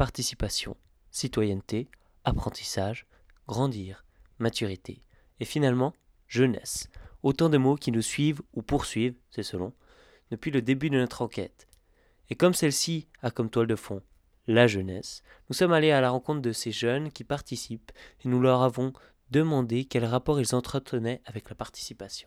participation, citoyenneté, apprentissage, grandir, maturité et finalement jeunesse. Autant de mots qui nous suivent ou poursuivent, c'est selon, depuis le début de notre enquête. Et comme celle-ci a comme toile de fond la jeunesse, nous sommes allés à la rencontre de ces jeunes qui participent et nous leur avons demandé quel rapport ils entretenaient avec la participation.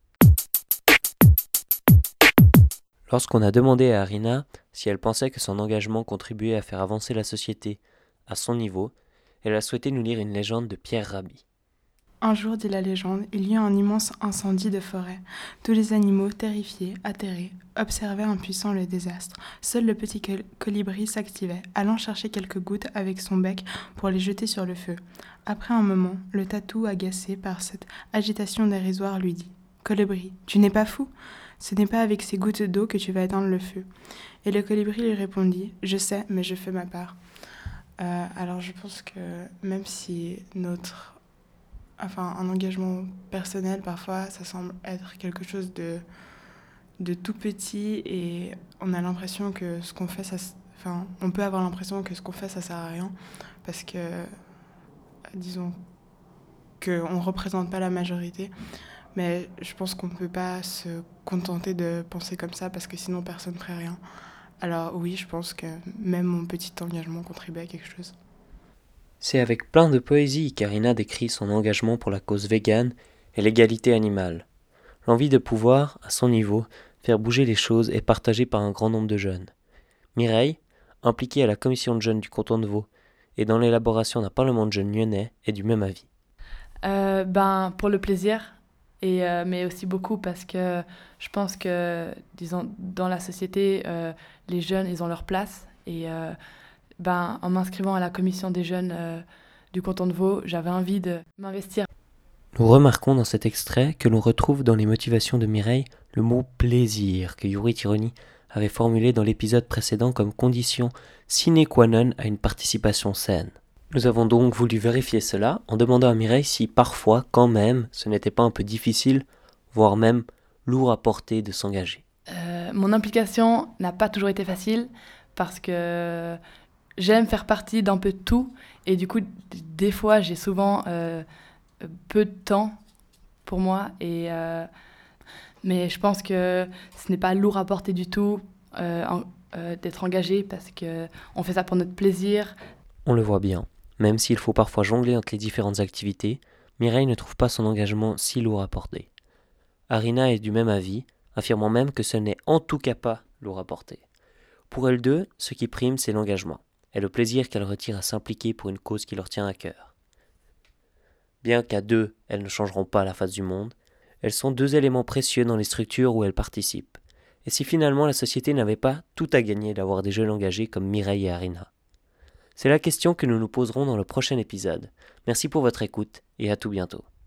Lorsqu'on a demandé à Arina si elle pensait que son engagement contribuait à faire avancer la société à son niveau, elle a souhaité nous lire une légende de Pierre Rabhi. Un jour, dit la légende, il y eut un immense incendie de forêt. Tous les animaux, terrifiés, atterrés, observaient impuissants le désastre. Seul le petit colibri s'activait, allant chercher quelques gouttes avec son bec pour les jeter sur le feu. Après un moment, le tatou, agacé par cette agitation dérisoire, lui dit « Colibri, tu n'es pas fou ? Ce n'est pas avec ces gouttes d'eau que tu vas éteindre le feu. » Et le colibri lui répondit « Je sais, mais je fais ma part. » Alors je pense que même si un engagement personnel, parfois, ça semble être quelque chose de tout petit et on a l'impression que ce qu'on fait, on peut avoir l'impression que ce qu'on fait, ça sert à rien parce que, disons, qu'on ne représente pas la majorité. Mais je pense qu'on ne peut pas se contenter de penser comme ça parce que sinon, personne ne ferait rien. Alors oui, je pense que même mon petit engagement contribue à quelque chose. C'est avec plein de poésie qu'Arina décrit son engagement pour la cause végane et l'égalité animale. L'envie de pouvoir, à son niveau, faire bouger les choses est partagée par un grand nombre de jeunes. Mireille, impliquée à la commission de jeunes du canton de Vaud et dans l'élaboration d'un parlement de jeunes lyonnais, est du même avis. Pour le plaisir, mais aussi beaucoup parce que je pense que, disons, dans la société, les jeunes, ils ont leur place et en m'inscrivant à la commission des jeunes du canton de Vaud, j'avais envie de m'investir. Nous remarquons dans cet extrait que l'on retrouve dans les motivations de Mireille le mot « plaisir » que Yuri Tironi avait formulé dans l'épisode précédent comme condition sine qua non à une participation saine. Nous avons donc voulu vérifier cela en demandant à Mireille si parfois, quand même, ce n'était pas un peu difficile, voire même lourd à porter de s'engager. Mon implication n'a pas toujours été facile parce que j'aime faire partie d'un peu de tout et du coup, des fois, j'ai souvent peu de temps pour moi mais je pense que ce n'est pas lourd à porter du tout d'être engagé parce qu'on fait ça pour notre plaisir. On le voit bien, même s'il faut parfois jongler entre les différentes activités, Mireille ne trouve pas son engagement si lourd à porter. Arina est du même avis, affirmant même que ce n'est en tout cas pas lourd à porter. Pour elles deux, ce qui prime, c'est l'engagement et le plaisir qu'elles retirent à s'impliquer pour une cause qui leur tient à cœur. Bien qu'à deux, elles ne changeront pas la face du monde, elles sont deux éléments précieux dans les structures où elles participent. Et si finalement la société n'avait pas tout à gagner d'avoir des jeunes engagés comme Mireille et Arina ? C'est la question que nous nous poserons dans le prochain épisode. Merci pour votre écoute et à tout bientôt.